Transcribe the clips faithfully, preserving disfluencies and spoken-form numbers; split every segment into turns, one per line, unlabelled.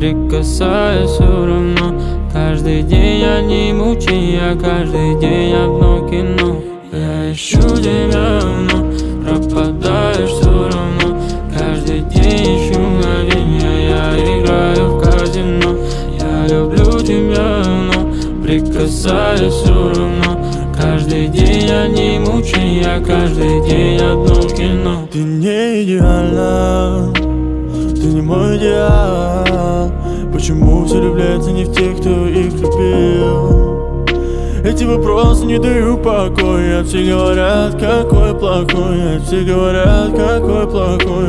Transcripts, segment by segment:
прикасаясь все равно. Каждый день одни мучения, каждый день одно кино. Я ищу тебя, но пропадаешь все равно. Каждый день ищу мгновения, я играю в казино. Я люблю тебя, но прикасаясь все равно. Каждый день одни мучения, каждый день одно кино.
Ты не идеальна, ты не мой идеал. Почему все влюбляются не в тех, кто их любил? Эти вопросы не дают покоя. Все говорят, какой плохой, все говорят, какой плохой.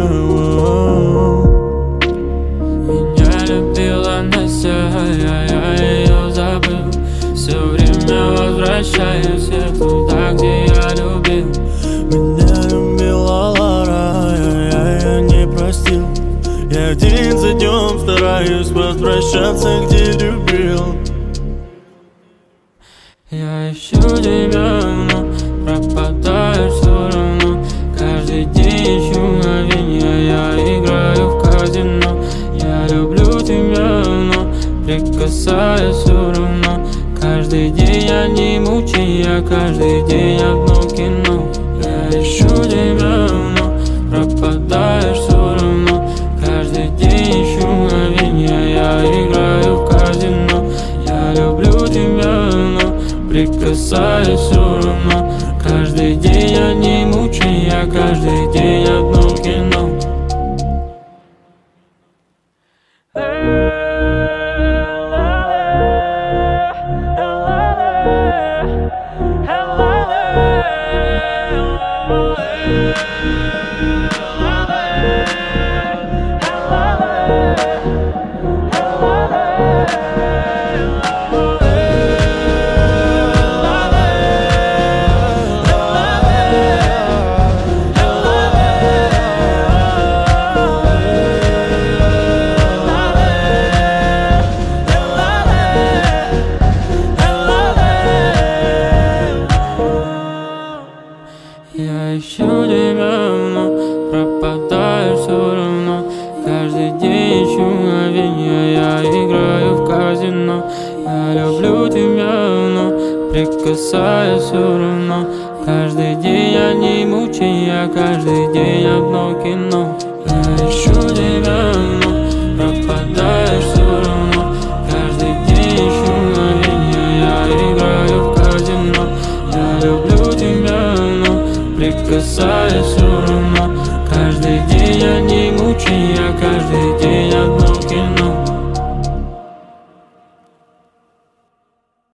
Меня любила Настя, а я ее забыл. Все время возвращаюсь я туда, где я любил.
Меня любила Лара, я ее не простил. Я день за днем стараюсь возвращаться, где любил.
Я ищу тебя, но пропадаешь все равно. Каждый день ищу мгновения, я играю в казино. Я люблю тебя, но прикасаясь все равно. Каждый день одни мучения, каждый день одно кино. Я ищу тебя, но пропадаешь все равно. Каждый день ищу мгновения, я играю в казино. Я люблю тебя, но прикасаясь все равно. Каждый день одни мучения, каждый день одно кино. Я ищу тебя, но пропадаешь все равно. Каждый день ищу мгновения, я играю в казино. Я люблю тебя, но прикасаясь все равно. Каждый день одни мучения, каждый день одно кино. Я ищу тебя, но